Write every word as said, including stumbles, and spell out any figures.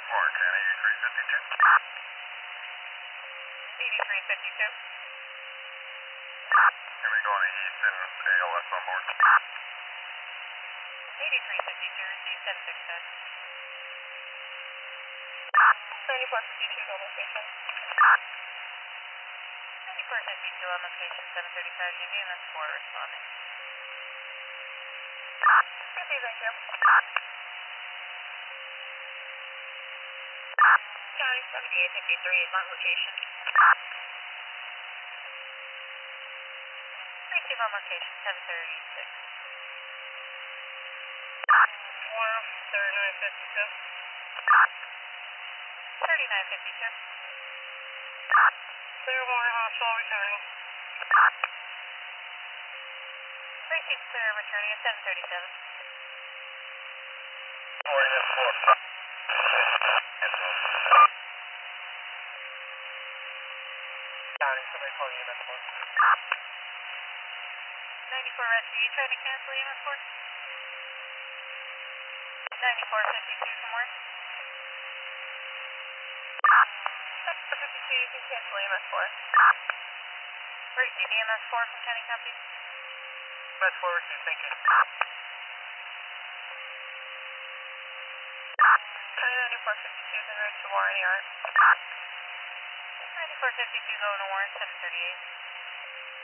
Warren County, eighty-three fifty-two. eighty-three fifty-two. Can we go on the east and A L S on board? eighty-three fifty-two, receive seven thirty-five. ninety-four fifty-two on location. ninety-four fifty-two on location, seven thirty-five, G V M S four responding. Copy, thank you. County seventy-eight fifty-three is on location. Receive on location, seven thirty-six. Warren, thirty-nine fifty-two. thirty-nine fifty-two. Clear Warren Hospital returning. Receive clear returning at seven thirty-seven. Warren M four. County, somebody call E M S four. ninety-four Rescue, you trying to cancel E M S four? ninety-four fifty-two from where? ninety-four fifty-two, you can cancel E M S four. Receive E M S four from County Copy. E M S four received, thank you. County ninety-four fifty-two is en route to Warren E R. ninety-four fifty-two going to Warren, seven thirty-eight.